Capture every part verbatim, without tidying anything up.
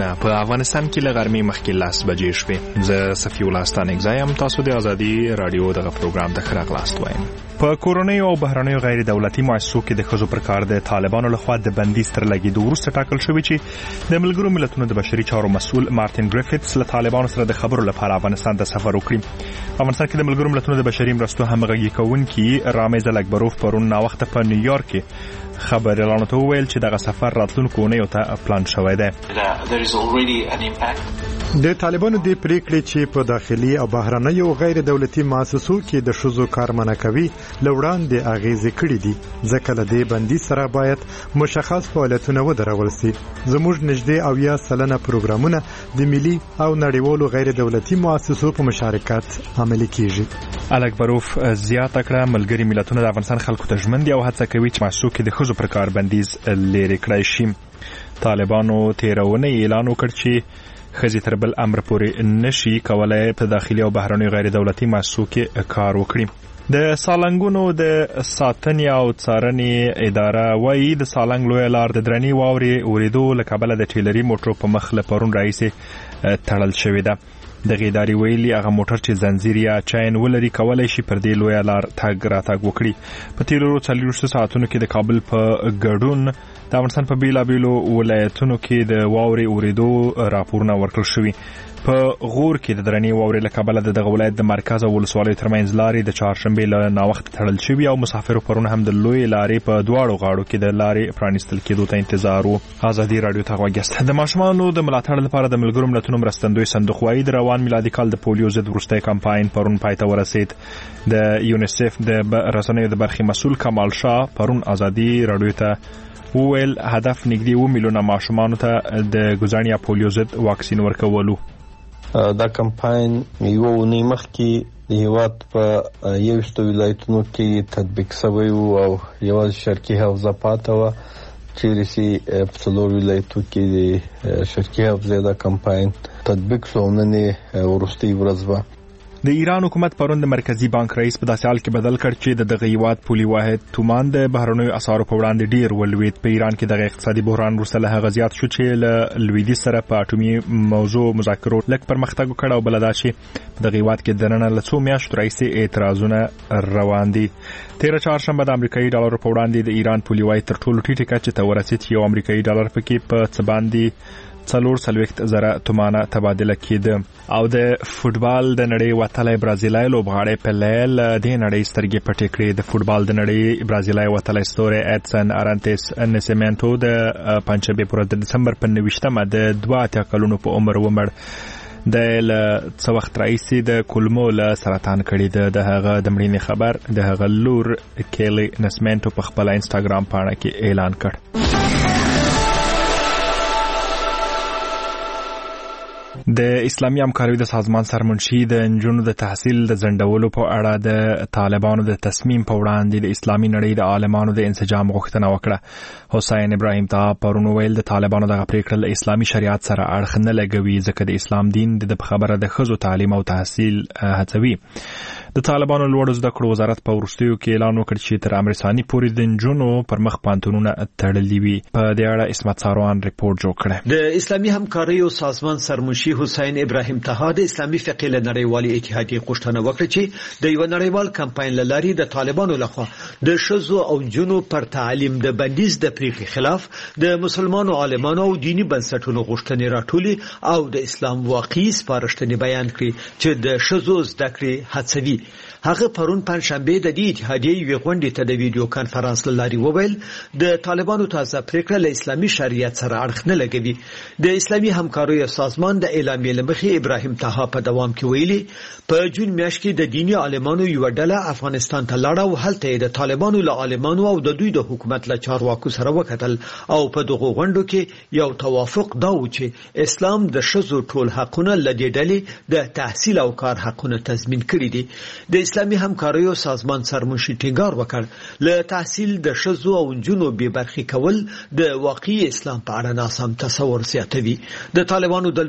خبرونه په افغانستان کې له غرمې مخکې لاس بجې شوې. زه صفي الله ستانک زایم. تاسو د ازادي رادیو دغه پروګرام ته ښه راغلاست وایم. په کورنیو او بهرنیو غیر دولتي مؤسسو کې د ښځو پر کار د طالبانو لخوا د بندیز تر لګېدو وروسته ټاکل شوی چې د ملګرو ملتونو د بشري چارو مسؤل مارټین ګریفټس له طالبانو سره د خبرو لپاره افغانستان ته سفر وکړي. افغانستان کې د ملګرو ملتونو د بشري مرستو همغږي کوونکي رامز الاکبروف پرون ناوخته په نیویارک کې خبريالانو ته وویل چې دغه سفر راتلونکو اونیو ته پلان شوی دی. د طالبانو د پریکړې چې په داخلي او بهرنیو غیر دولتي مؤسسو کې د شذو کار منع کوي لوړاندې اغیزې کړې دي، ځکه له دې بندیز سره باید مشخص فعالیتونه ودرول شي. زموږ نږدې او یا سلنه پروګرامونه د ملي او نړیوالو غیر دولتي مؤسسو په مشارکت عملي کیږي. الاکبروف زیاته کړه ملګري ملتونه د افغانستان خلکو ته ژمن دي او هڅه کوي چې مؤسسو کې د ښځو پر کار بندیز لرې کړای شي. طالبانو تیرونه اعلان وکړ چې ښځې تر بل امر پورې نشي کولای په داخلي او بهرنیو غیر دولتي مؤسسو کې کار وکړي. د سالنګونو د ساتنې او څارنې اداره وايي د سالنګ لوی لار د درنې واورې اورېدو له کبله د ټیلري موټرو په مخ له پرون راهیسې تړل شوې ده. دغه ادارې ویلي هغه موټر چې زنجیر یا چاین ولري کولای شي پر دې لوی لار تګ راتګ وکړي. په تیرو څلوېښتو ساعتونو کې د کابل په ګډون د افغانستان په بیلابیلو ولایتونو کې د واورې اورېدو راپورونه ورکړل شوي. په غور کې د درنې واورې له کبله د دغه ولایت د مرکز او ولسوالیو ترمنځ لارې د چهارشنبې له ناوخته تړل شوي او مسافرو پرون هم د لوی لارې په دواړو غاړو کې د لارې پرانیستل کېدو ته انتظار و. ازادي رادیو ته غوږ یاست. د ماشومانو د ملاتړ لپاره د ملګرو ملتونو مرستندوی صندوق وايي د روان میلادي کال د پولیو ضد وروستی کمپاین پرون پای ته ورسید. د یونیسف د رسنیو د برخې مسؤل کمال شاه پرون ازادي رادیو ته وویل هدف نږدې اوه میلیونه ماشومانو ته د ګزاڼیا پولیو ضد واکسین ورکولو. دا کمپاین یو اونۍ مخکې د هیواد په یوویشتو ولایتونو کې تطبیق شوی او یوازې شرقي حوزه پاته وه، چیرې چې په څلورو ولایتو کې د شرقي حوزې دا کمپاین تطبیق شو. نن یې وروستۍ ورځ وه. د ایران حکومت پرون د مرکزی بانک رئیس په داسې حال کې بدل کړ چې د دغه هیواد پولي واحد تومان د بهرنیو اسعارو په وړاندې ډیر ولوید. په ایران کې دغه اقتصادي بحران وروسته له هغه زیات شو چې له لویدیځ سره په اټومي موضوع مذاکرو لږ پرمختګ وکړ او بل دا چې په دغه هیواد کې د نن له څو میاشتو راهیسې اعتراضونه روان دي. تیره چهارشنبه د امریکایي ډالر په وړاندې د ایران پولي واحد تر ټولو ټیټه کچې ته ورسید. یو امریکایي ډالر پکې په څه باندې څلور څلوېښت زره تومانه تبادله کېده. او د فوټبال د نړۍ وتلی برازیلي لوبغاړی پله له دې نړۍ سترګې پټې کړې. د فوټبال د نړۍ برازیلي وتلی ستوری ایډسن ارانتس نسیمنټو د پنجشنبې پر د دسمبر په نویشتمه د دوه اتیا کلونو په عمر ومړ. د له څه وخت راهیسې د کولمو له سرطان کړي ده. د هغه د مړینې خبر د هغه لور کیلی نسیمنټو په خپله انسټاګرام پاڼه کې اعلان کړ. د اسلامي همکاریو د سازمان سرمنشي د نجونو د تحصیل د ځنډولو په اړه د طالبانو د تصمیم په وړاندې د اسلامي نړۍ د عالمانو د انسجام غوښتنه وکړه. حسین ابراهیم طه پرون ویل د طالبانو دغه پریکړه له اسلامي شریعت سره اړخ نه لګوي، ځکه د اسلام دین د خبره د ښځو تعلیم او تحصیل هڅوي. د طالبانو لوړو زده کړو وزارت په وروستیو کې اعلان وکړ چې تر امر ثاني پورې د نجونو پر مخ پانتونونه تړلي وي. په دې اړه اسمت ساروان ریپورت جوړ کړ. د اسلامي همکاریو سازمان سرمنشي حسین ابراهیم طه د اسلامي فقه له نړیوالي اتحادیې غوښتنه وکړه چې د یو نړیوال کمپاین لاري د طالبانو لخوا د ښځو او نجونو پر تعلیم د بندیز د پریکړې خلاف د مسلمانانو عالمانو او دینی بنسټونو غوښتنې راټولي او د اسلام واقعي سپارښتنې بیان کړي چې د ښځو زده کړې هڅوي. هغه پرون پنځشنبه د دې اتحادیې یو غونډې ته د ویډیو کانفرنس لاري وویل د طالبانو تازه پریکړه له اسلامي شریعت سره اړخ نه لګوي. د اسلامي همکاریو سازمان د اعلامیې لمخې ابراهیم طه په دوام کې ویلي په جون میاشت کې د دینی عالمانو یو ډله افغانستان ته لاړه او هلته د طالبانو له عالمانو او د دوی د حکومت له چارواکو سره وکتل او په دغه غونډو کې یو توافق دا و چې اسلام د ښځو ټول حقونه لدې ډلې د تحصیل او کار حقونه تضمین کړي دي. د اسلامي همکاریو سازمان سرمنشي ټینګار وکړ له تحصیل د ښځو او نجونو بې برخې کول د واقعي اسلام په اړه ناسم تصور زیاتوي. د طالبانو د لوړو زده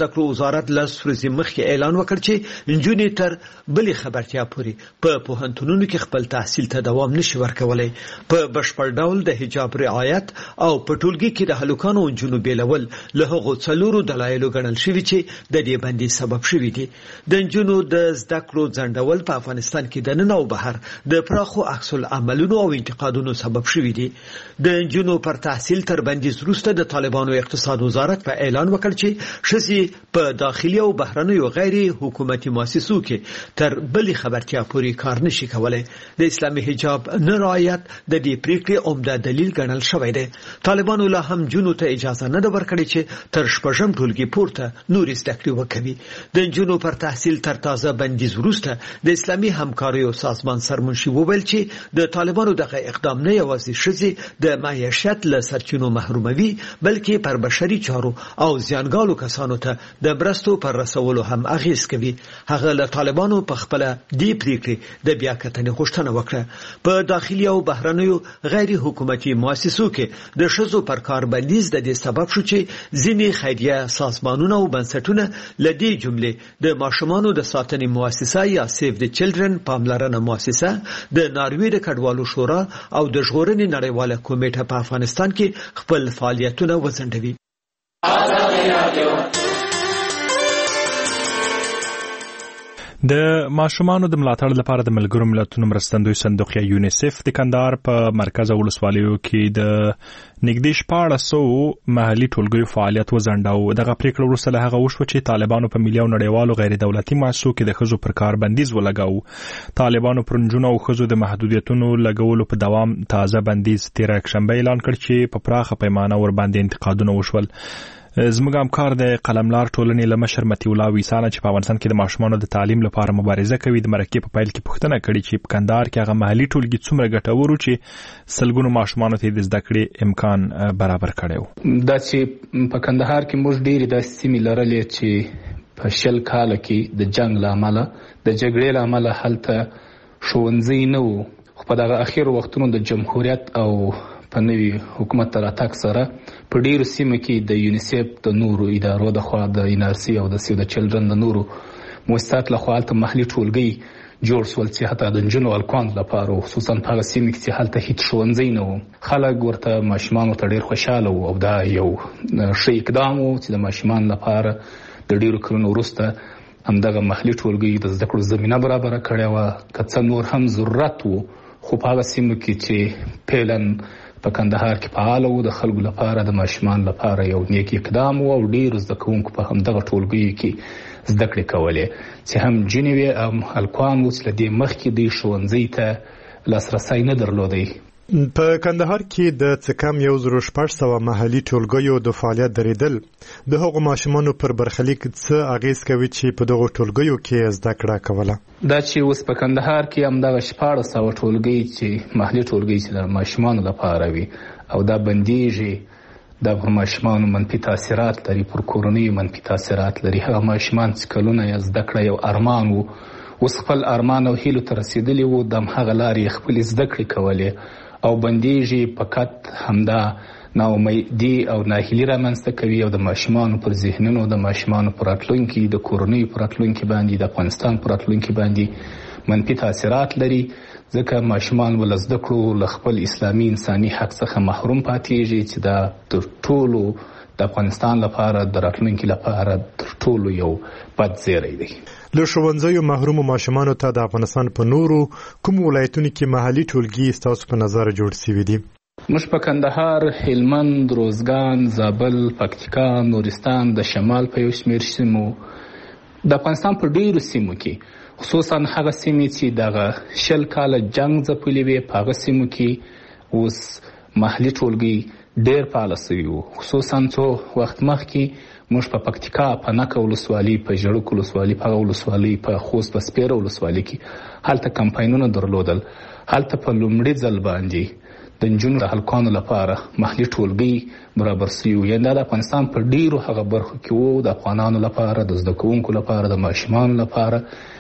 زده کړو وزارت لس ورځې مخکې اعلان وکړ چې نجونې تر بلې خبرتیا پورې په پوهنتونونو کې خپل تحصیل ته دوام نشي ورکولای. په بشپړ ډول د حجاب رعایت او په ټولګي کې د هلکانو او نجونو بیلول له هغو څلورو دلایلو ګڼل شوي چې د دې بندیز سبب شوي دي. د نجونو د زده کړو ځنډول په افغانستان کې د نن او بهر د پراخو عکس العملونو او انتقادونو سبب شوي دي. د نجونو پر تحصیل تر بندیز وروسته د طالبانو اقتصاد وزارت په اعلان وکړ چې ښځې په داخلي او بهرنیو غیر حکومتي مؤسسو کې تر بلې خبرتیا پورې کار نشي کولای. د اسلامي حجاب نه رعایت د دې پریکړې عمده دلیل ګڼل شوی دی. طالبانو لا هم نجونو ته اجازه نه ده ورکړې چې تر شپږم ټولګي پورته نورې زده کړې وکوي. د نجونو پر تحصیل تر تازه بندیز وروسته د اسلامي همکاریو سازمان سرمنشي وویل چې د طالبانو دغه اقدام نه یوازې ښځې د معیشت له سرچینو محروموي بلکې پر بشري چارو او زیانګالو کسانو ته د مرستو پر رسولو هم اغیز کوي. هغه له طالبانو په خپل دی پریکړې د بیا کتنې غوښتنه وکړه. په داخلي او بهرنیو غیر حکومتي مؤسسو کې د ښځو پر کار بندیز د دې سبب شو چې ځینې خیریه سازمانونه او بنسټونه له دې جملې د ماشومانو د ساتنې مؤسسه یا سیف د چلډرن پاملرنه مؤسسه، د ناروې د کډوالو شورا او د ژغورنې نړیواله کمیټه په افغانستان کې خپل فعالیتونه وځنډوي. د ماشومانو د ملاتړ لپاره د ملګرو ملتونو مرستندوی صندوق یا یونیسف د کندهار په مرکز ولسوالیو کې د نږدې شپاړس سوه محلي ټولګیو فعالیت وځنډاوه. دغه پریکړه وروسته له هغه وشوه چې طالبانو په ملي او نړیوالو غیر دولتي مؤسسو کې د ښځو پر کار بندیز ولګاوه. طالبانو پر نجونو او ښځو د محدودیتونو لګولو په دوام تازه بندیز تېره یکشنبه اعلان کړ چې په پراخه پیمانه ورباندې انتقادونه وشول. زموږ همکار د قلملار ټولنې له مشر مطیع الله ویسانه چې په افغانستان کې د ماشومانو د تعلیم لپاره مبارزه کوي د مرکې په پیل کې پوښتنه کړې چې په کندهار کې هغه محلي ټولګي څومره ګټور و چې سلګونو ماشومانو ته د زده کړې امکان برابر کړی و. دا چې په کندهار کې موږ ډېرې داسې سیمې لرلې چې په شل کاله کې د جنګ له امله د جګړې له امله هلته ښوونځي نه وو، خو په دغه اخرو وختونو د جمهوریت او په نوي حکومت تر راتګ سره په ډیرو سیمو کې د یونیسف د نورو ادارو د خوا د ان ار سی او د سیو د چلډرن د نورو مؤسسات له خوا هلته محلي ټولګي جوړ شول چې حتی د نجونو هلکانو لپاره خصوصا په هغه سیمې کې چې هلته هیڅ ښوونځی نه و. خلک ورته ماشومانو ته ډېر خوشحاله وو او دا یو ښه اقدام و چې د ماشومانو لپاره د ډېرو کلونو وروسته همدغه محلي ټولګي د زده کړو زمینه برابره کړې وه. که څه نور هم ضرورت و خو په هغه سیمو کې چې فعلا په کندهار کې فعال وو د خلکو لپاره د ماشومان لپاره یو نیک اقدام و او ډېرو زده کوونکو په همدغه ټولګیو کې زده کړې کولې چې هم نجونې وې او هلکان وو چې له دې مخکې دوی ښوونځي ته لاسرسی نه درلودی. په کندهار کې د څه کم یو زره شپږ سوه محلي ټولګیو د فعالیت درېدل د هغو ماشومانو پر برخلیک څه اغیز کوي چې په دغو ټولګیو کې زده کړه کوله؟ دا چې اوس په کندهار کې همدغه شپاړس سوه ټولګي چې محلي ټولګي چې د ماشومانو لپاره وي او دا بندیږي، دا پر ماشومانو منفي تاثیرات لري، پر کورنیو منفي تاثیرات لري. هغه ماشومان چې کلونه یې زده کړه یو ارمان و، اوس خپل ارمان او هیلو ته رسېدلي وو، د همهغه لارې خپلې زده کړې کولې او بندیږي. فقط همدا ناامیدي او ناهیلي رامنځته کوي او د ماشومانو پر ذهنونو، د ماشومانو پر راتلونکي، د کورنیو پر راتلونکي باندې، د افغانستان پر راتلونکي باندې منفي تاثیرات لري. ځکه ماشومان ول زده کړو له خپل اسلامي انساني حق څخه محروم پاتېږي چې دا تر ټولو د افغانستان لپاره د راتلونکي لپاره تر ټولو یو بد زیری دی. له ښوونځیو محرومو ماشومانو ته د افغانستان په نورو کوم ولایتونو کې محلي ټولګي ستاسو په نظر جوړ شوي دي؟ موږ په کندهار، هلمند، روزګان، زابل، پکتیکا، نورستان، د شمال په یو شمېر سیمو، د افغانستان په ډېرو سیمو کې خصوصا هغه سیمې چې دغه شل کاله جنګ ځپلي وې په هغه سیمو کې اوس محلي ټولګي ډېر فعاله سوي وو. خصوصا څو وخت مخکې موږ په پکتیکا، په نکه ولسوالي، په ژړک ولسوالي، په هغه ولسوالي، په خوست، په سپیره ولسوالي کې هلته کمپاینونه درلودل. هلته په لومړي ځل باندې د نجونو د هلکانو لپاره محلي ټولګي برابر سوي وو. یعنې دا د افغانستان په ډېرو هغه برخو کې وو، د افغانانو لپاره، د زده کوونکو لپاره، د ماشومانو لپاره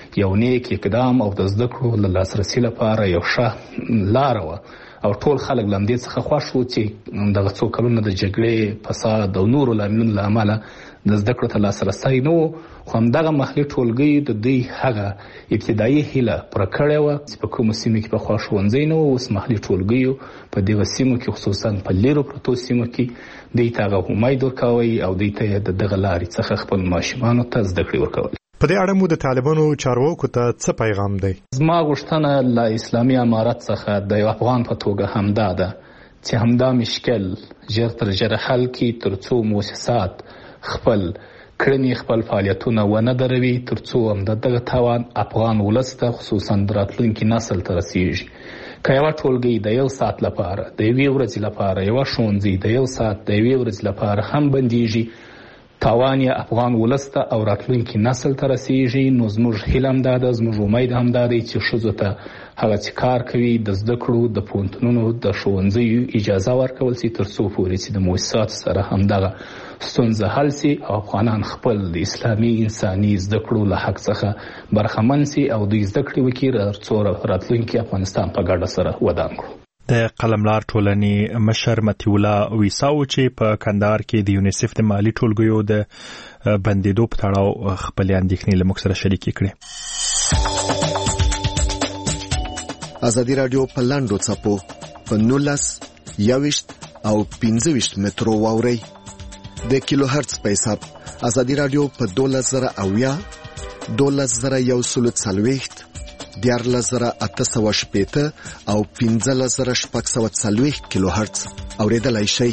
یو نیک اقدام او د زده کړو له لاسرسي لپاره یو ښه لاره وه او ټول خلک له همدې څخه خوښ وو چې دغه څو کلونه د جګړې فساد او نورو لاملونو له امله د زده کړو ته لاسرسی نه و خو همدغه محلي ټولګیو د دوی هغه ابتدایي هیله پوره کړې وه چې په کومو سیمو کې پخوا ښوونځی نه و اوس محلي ټولګیو په دغه سیمو کې خصوصا په لیرو پرتو سیمو کې دوی ته هغه امید ورکوئ او دوی ته یې د دغه لارې څخه خپل ماشومانو ته زده کړې ورکول. په دې اړه مو د طالبانو چارواکو ته څه پیغام دی؟ زما غوښتنه له اسلامي امارت څخه د یو افغان په توګه همدا ده چې همدا مشکل ژر تر ژره حل کړي تر څو مؤسسات خپل کړنې خپل فعالیتونه ونه دروي تر څو هم دغه تاوان افغان ولس ته خصوصا د راتلونکي نسل ته رسیږي. که یوه ټولګۍ د یو ساعت لپاره د یوې ورځې لپاره یوه ښوونځی د یو ساعت د یوې ورځې لپاره هم بندیږي تاوان یې افغان ولس ته او راتلونکي نسل ته رسیږي نو زموږ هیله همدا ده زموږ امید همدا دی چې ښځو ته هغه چې کار کوي د زده کړو د پوهنتونونو د ښوونځیو اجازه ورکول شي تر څو پورې چې د مؤسساتو سره همدغه ستونزه حل شي او افغانان خپل د اسلامي انساني زده کړو له حق څخه برخمن شي او دوی زده کړې وکړي تر څو راتلونکي افغانستان په ګډه سره ودان کړو. د قلملار ټولنې مشر متي الله ویساو چې په کندهار کې د یونیسف د مالی ټولګیو د بندیدو په تړاو خپل اندېښنې له موږ سره شریکې کړې. ازادي رادیو په لاندو څپو په نولس یوشت او پنځه ویشت مترو واوري د کیلو هرتز په حساب ازادي رادیو په دولس زره اویا دولس زره یو سل څلوېښت دیارلس زره اته سوه شپېته او پنځلس زره شپږ سوه څلوېښت کیلو هرتز اوریدلای شئ.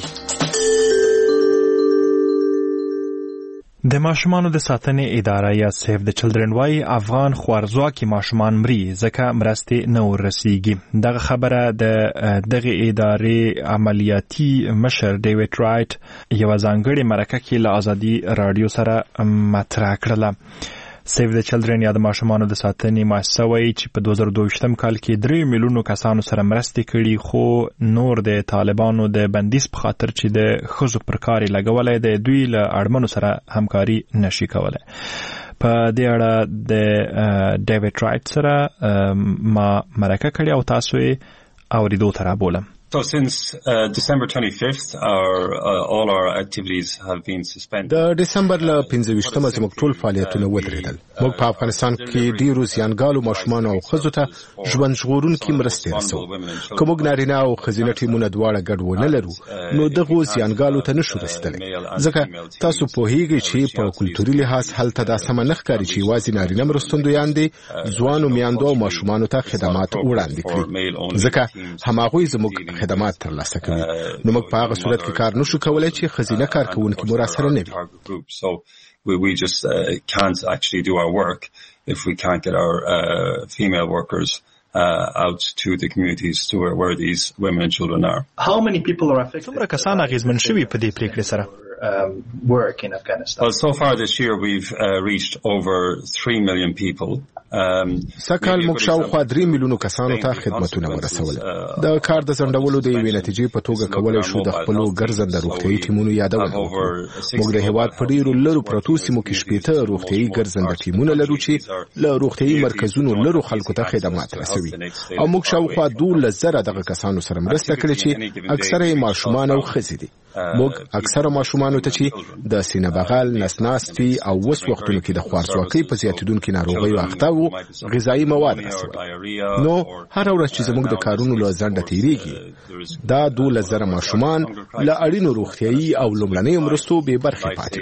د ماشومانو د ساتنې اداره یا سیف د چلډرن وايي افغان خوارځواکي ماشومان مري ځکه مرستې نه ورسیږي. دغه خبره د دغه ادارې عملیاتي مشر ډیوډ رایټ یو ځانګړي مرکه کې له ازادي رادیو سره مطرح کړله. سیف د چلډرن یا د ماشومانو د ساتنې مؤسسه وایي چې په دوه زره دوه کال کې درې میلیونو کسانو سره مرستې کړي خو نور د طالبانو د بندیز په خاطر چې د ښځو پر کار یې لګولی دی دوی له اړمنو سره همکاري نشي کولی. په دې اړه د ډیوډ رایټ سره ما مرکه کړې او تاسو یې اورېدو ته رابولم. So since uh, December twenty-fifth, our uh, all our activities have been suspended. د دسمبر ل پنځه ویشتمه زموږ ټول فعالیتونه ودرېدل. موږ په افغانستان کې ډیرو زیانګالو ماشومان او ښځو ته ژوند ژغورونکي مرستې رسو. که موږ نارینه او ښځینه ټیمونه دواړه ګډ ونه لرو نو دغو زیانګالو ته نشو رسېدلی ځکه تاسو پوهیږئ چې په کلتوري لحاظ هلته دا سمه نه ښکاري چې یوازې نارینه مرستندویان دي ځوانو میندو او ماشومانو ته خدمات وړاندې کړي ځکه هماغوی زموږ خدمات ترلاسه کوي نو موږ په هغه صورت کې کار نشو کولای چې ښځینه کارکوونکي مو راسره نه وي. We just uh, can't actually do our work if we can't get our uh, female workers uh, out to the communities to where, where these women and children are. How many people are affected? څومره کسان اغیزمن شوي په دې پریکړې سره؟ Um, work in Afghanistan. Well, so far this year we've uh, reached over three million people. Um, سکهال موږ شاوخوا درې میلیونو کسانو ته خدمتونه ورسول. د کار د ځنډولو د یوې نتیجې په توګه کولای شو د خپلو ګرځنده روغتیایي ټیمونو یادونه وکړو. موږ د هېواد په ډېرو لرو پرتو سیمو کې شپېته روغتیایي ګرځنده ټیمونه لرو چې له روغتیایي مرکزونو لرو خلکو ته خدمات رسوي او موږ شاوخوا دولس زره دغه کسانو سره مرسته کړې چې اکثره یې ماشومان او ښځې دي. موږ اکثره ماشومانو ته چې د سینه بغل نسناستي او وس وختونو کې د خوارځواکۍ په زیاتېدونکو ناروغیو اخته وو غذایی مواد رسول نو هر ورځ چې زموږ د کارونو له ځنډه تیریږي دا دولس زره ماشومان له اړینو روغتیایي او لومړنیو مرستو بې برخې پاتې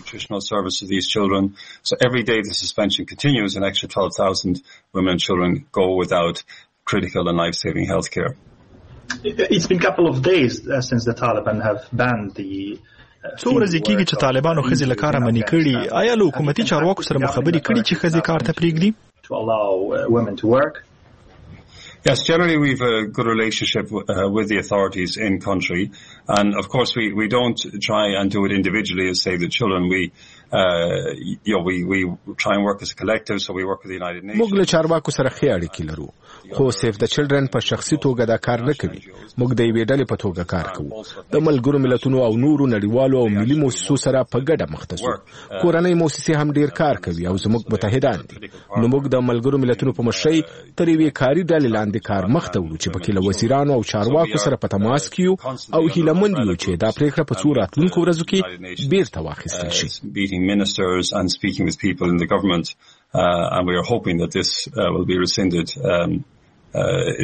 وي. So every day the suspension continues an extra twelve thousand women and children go without critical and life-saving health care. It's been a couple of days uh, since the Taliban have banned the څو ورځې کېږي چې طالبانو ښځې له کاره منې کړي. آیا له حکومتي چارواکو سره مو خبرې کړي چې ښځې کار ته پرېږدي؟ to allow uh, women to work. Yes, generally we've a good relationship w- uh, with the authorities in country, and of course we, we don't try and do it individually as say the children. We uh, you know we we try and work as a collective, so we work with the United Nations. موږ له چارواکو سره ښې اړیکې لرو، خو سیف د چلډرن په شخصي توګه دا کار نه کوي. موږ د یوې ډلې په توګه کار کوو، د ملګرو ملتونو او نورو نړیوالو او ملي مؤسسو سره په ګډه مخ ته ځو. کورنۍ مؤسسې هم ډیر کار کوي او زموږ متحدان دي. نو موږ د ملګرو ملتونو په مشرۍ تر یوې کاري ډلې لاندې کار مخ ته وړو چې پکې له وزیرانو او چارواکو سره په تماس کې یو او هیلهمند یو چې دا پریکړه په څو راتلونکو ورځو کې بیرته واخیستل شي. And speaking with people in the government, uh, and we are hoping that this uh, will be rescinded um, uh,